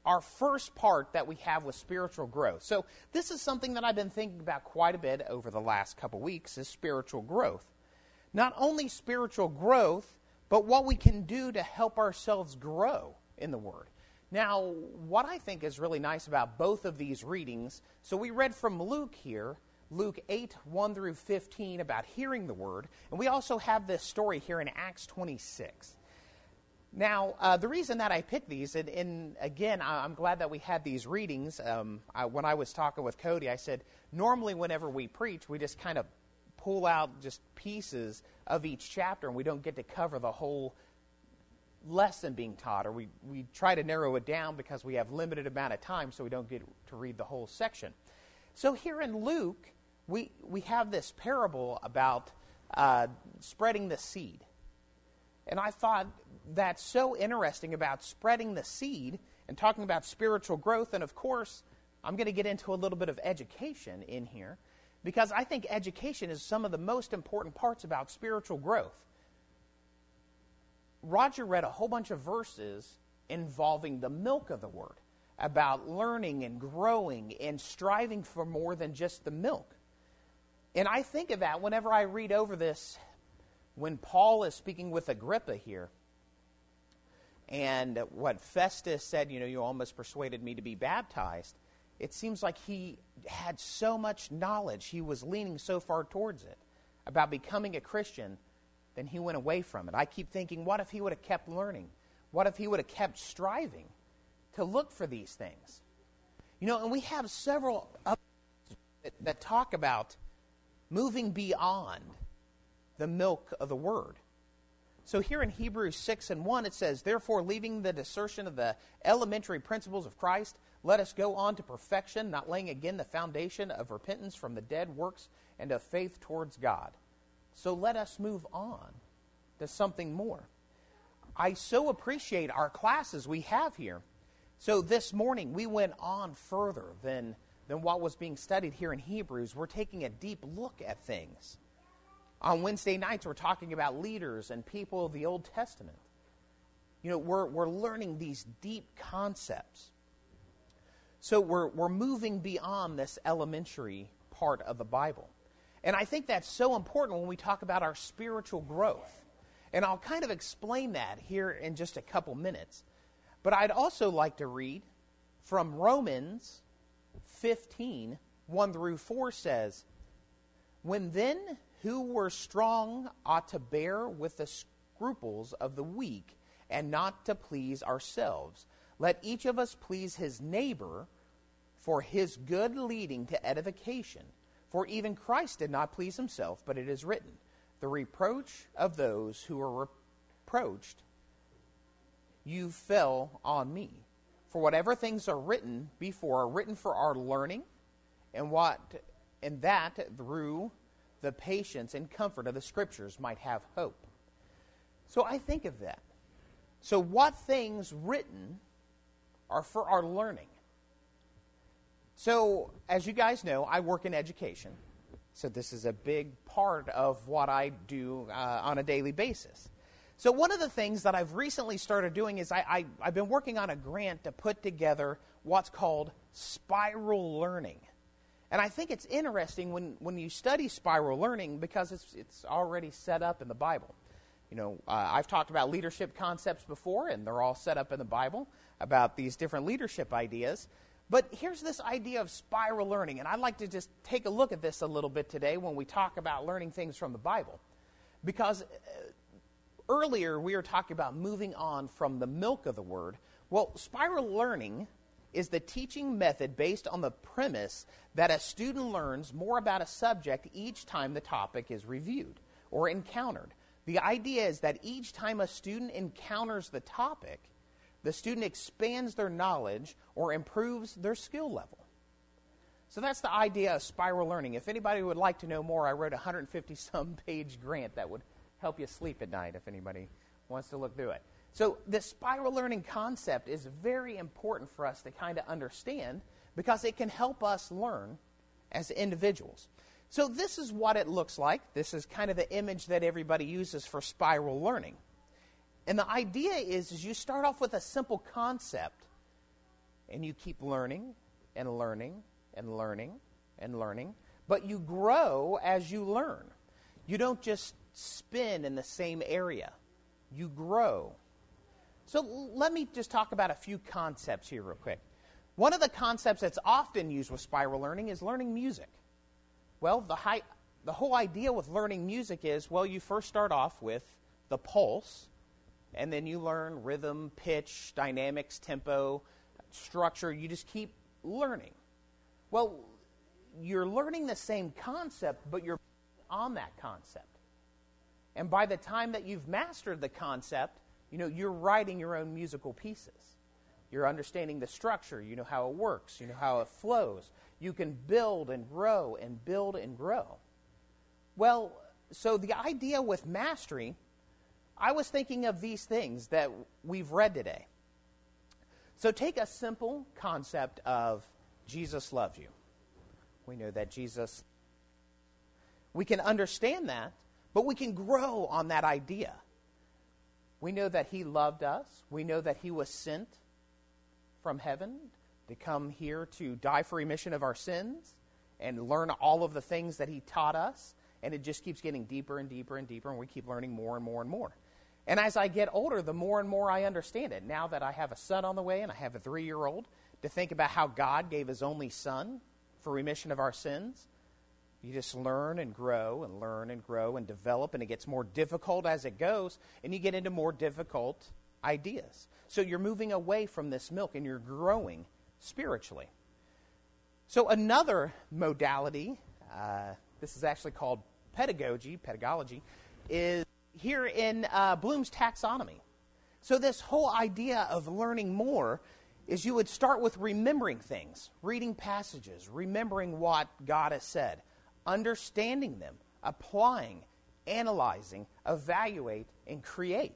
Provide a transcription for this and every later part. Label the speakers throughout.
Speaker 1: our first part that we have with spiritual growth. So this is something that I've been thinking about quite a bit over the last couple weeks, is spiritual growth. Not only spiritual growth, but what we can do to help ourselves grow in the Word. Now, what I think is really nice about both of these readings, so we read from Luke here, Luke 8, 1 through 15, about hearing the Word, and we also have this story here in Acts 26. Now, the reason that I picked these, and again, I'm glad that we had these readings. When I was talking with Cody, I said, normally whenever we preach, we just kind of pull out just pieces of each chapter, and we don't get to cover the whole lesson being taught, or we try to narrow it down because we have limited amount of time, so we don't get to read the whole section. So here in Luke, we have this parable about spreading the seed. And I thought that's so interesting about spreading the seed and talking about spiritual growth. And of course, I'm going to get into a little bit of education in here, because I think education is some of the most important parts about spiritual growth. Roger read a whole bunch of verses involving the milk of the Word, about learning and growing and striving for more than just the milk. And I think of that whenever I read over this, when Paul is speaking with Agrippa here, and what Festus said, you almost persuaded me to be baptized. It seems like he had so much knowledge, he was leaning so far towards it, about becoming a Christian, then he went away from it. I keep thinking, what if he would have kept learning? What if he would have kept striving to look for these things? And we have several others that talk about moving beyond the milk of the Word. So here in Hebrews 6 and 1, it says, "Therefore, leaving the discussion of the elementary principles of Christ, let us go on to perfection, not laying again the foundation of repentance from the dead works and of faith towards God." So let us move on to something more. I so appreciate our classes we have here. So this morning, we went on further than what was being studied here in Hebrews. We're taking a deep look at things. On Wednesday nights, we're talking about leaders and people of the Old Testament. We're learning these deep concepts. So we're moving beyond this elementary part of the Bible. And I think that's so important when we talk about our spiritual growth. And I'll kind of explain that here in just a couple minutes. But I'd also like to read from Romans 15, 1 through 4 says, "When then who were strong ought to bear with the scruples of the weak, and not to please ourselves. Let each of us please his neighbor for his good leading to edification. For even Christ did not please himself, but it is written, the reproach of those who are reproached, you fell on me. For whatever things are written before are written for our learning, and that through the patience and comfort of the Scriptures might have hope." So I think of that. So what things written are for our learning? So as you guys know, I work in education. So this is a big part of what I do on a daily basis. So one of the things that I've recently started doing is I've been working on a grant to put together what's called spiral learning. And I think it's interesting when you study spiral learning, because it's already set up in the Bible. I've talked about leadership concepts before, and they're all set up in the Bible about these different leadership ideas. But here's this idea of spiral learning, and I'd like to just take a look at this a little bit today when we talk about learning things from the Bible. Because earlier we were talking about moving on from the milk of the Word. Well, spiral learning is the teaching method based on the premise that a student learns more about a subject each time the topic is reviewed or encountered. The idea is that each time a student encounters the topic, the student expands their knowledge or improves their skill level. So that's the idea of spiral learning. If anybody would like to know more, I wrote a 150-some page grant that would help you sleep at night if anybody wants to look through it. So the spiral learning concept is very important for us to kind of understand, because it can help us learn as individuals. So this is what it looks like. This is kind of the image that everybody uses for spiral learning. And the idea is you start off with a simple concept, and you keep learning and learning and learning and learning, but you grow as you learn. You don't just spin in the same area. You grow. So let me just talk about a few concepts here real quick. One of the concepts that's often used with spiral learning is learning music. Well, the whole idea with learning music is, well, you first start off with the pulse, and then you learn rhythm, pitch, dynamics, tempo, structure. You just keep learning. Well, you're learning the same concept, but you're on that concept. And by the time that you've mastered the concept, you're writing your own musical pieces. You're understanding the structure. You know how it works. You know how it flows. You can build and grow and build and grow. Well, so the idea with mastery, I was thinking of these things that we've read today. So take a simple concept of Jesus loves you. We know that Jesus, we can understand that, but we can grow on that idea. We know that he loved us. We know that he was sent from heaven to come here to die for remission of our sins and learn all of the things that he taught us. And it just keeps getting deeper and deeper and deeper, and we keep learning more and more and more. And as I get older, the more and more I understand it. Now that I have a son on the way and I have a 3-year-old, to think about how God gave his only son for remission of our sins, you just learn and grow and learn and grow and develop, and it gets more difficult as it goes, and you get into more difficult ideas. So you're moving away from this milk, and you're growing spiritually. So another modality, this is actually called pedagogy, is here in Bloom's taxonomy. So this whole idea of learning more is you would start with remembering things, reading passages, remembering what God has said, understanding them, applying, analyzing, evaluate, and create.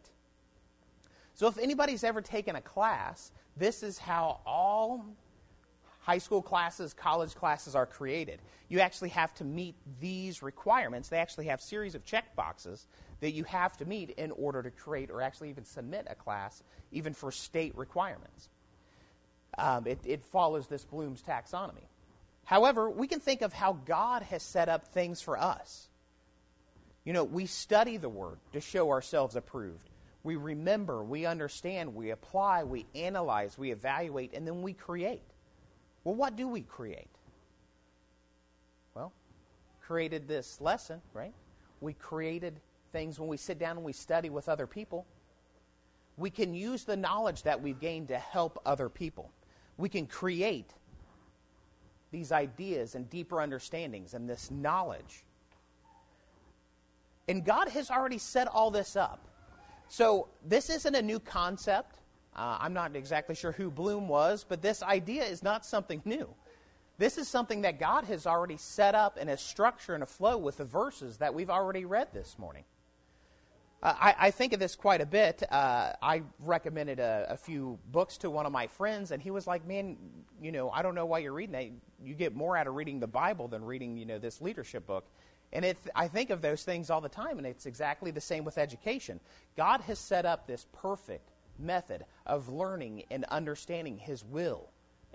Speaker 1: So if anybody's ever taken a class, this is how all high school classes, college classes are created. You actually have to meet these requirements. They actually have a series of check boxes that you have to meet in order to create or actually even submit a class, even for state requirements. It follows this Bloom's taxonomy. However, we can think of how God has set up things for us. We study the Word to show ourselves approved. We remember, we understand, we apply, we analyze, we evaluate, and then we create. Well, what do we create? Well, created this lesson, right? We created things when we sit down and we study with other people. We can use the knowledge that we've gained to help other people. We can create these ideas and deeper understandings and this knowledge. And God has already set all this up. So this isn't a new concept. I'm not exactly sure who Bloom was, but this idea is not something new. This is something that God has already set up in a structure and a flow with the verses that we've already read this morning. I think of this quite a bit. I recommended a few books to one of my friends, and he was like, man, I don't know why you're reading that. You get more out of reading the Bible than reading, this leadership book. And I think of those things all the time, and it's exactly the same with education. God has set up this perfect method of learning and understanding his will.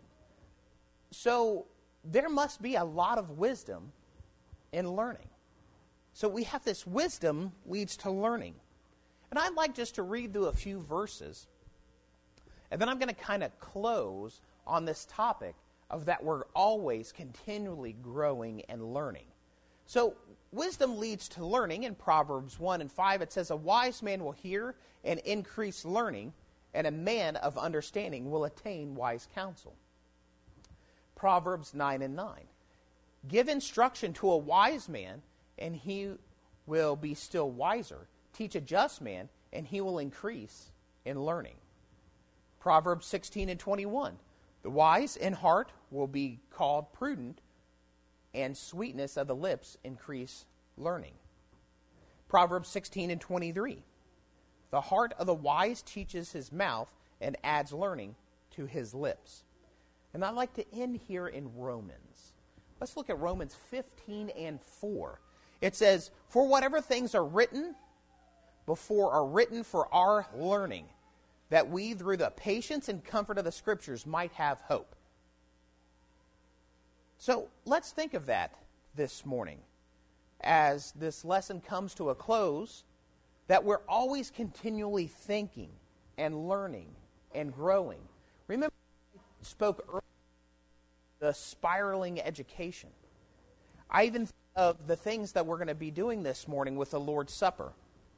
Speaker 1: So there must be a lot of wisdom in learning. So we have this wisdom leads to learning. And I'd like just to read through a few verses. And then I'm going to kind of close on this topic of that we're always continually growing and learning. So wisdom leads to learning. In Proverbs 1 and 5, it says, a wise man will hear and increase learning, and a man of understanding will attain wise counsel. Proverbs 9 and 9. Give instruction to a wise man, and he will be still wiser. Teach a just man, and he will increase in learning. Proverbs 16 and 21. The wise in heart will be called prudent, and sweetness of the lips increase learning. Proverbs 16 and 23. The heart of the wise teaches his mouth and adds learning to his lips. And I'd like to end here in Romans. Let's look at Romans 15 and 4. It says, for whatever things are written before are written for our learning, that we, through the patience and comfort of the Scriptures, might have hope. So let's think of that this morning as this lesson comes to a close, that we're always continually thinking and learning and growing. Remember, I spoke earlier the spiraling education. I even think of the things that we're going to be doing this morning with the Lord's Supper.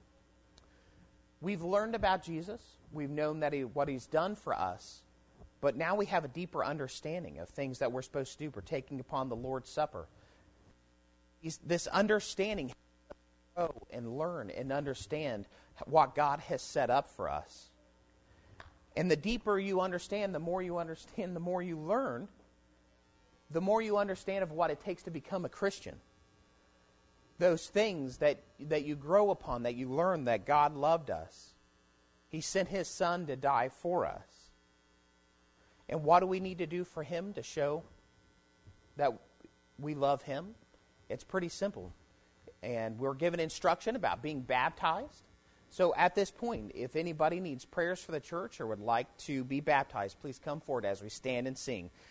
Speaker 1: We've learned about Jesus. We've known that what He's done for us. But now we have a deeper understanding of things that we're supposed to do, partaking upon the Lord's Supper. This understanding grow and learn and understand what God has set up for us. And the deeper you understand, the more you understand, the more you learn, the more you understand of what it takes to become a Christian. Those things that you grow upon, that you learn that God loved us. He sent His Son to die for us. And what do we need to do for Him to show that we love Him? It's pretty simple. And we're given instruction about being baptized. So at this point, if anybody needs prayers for the church or would like to be baptized, please come forward as we stand and sing.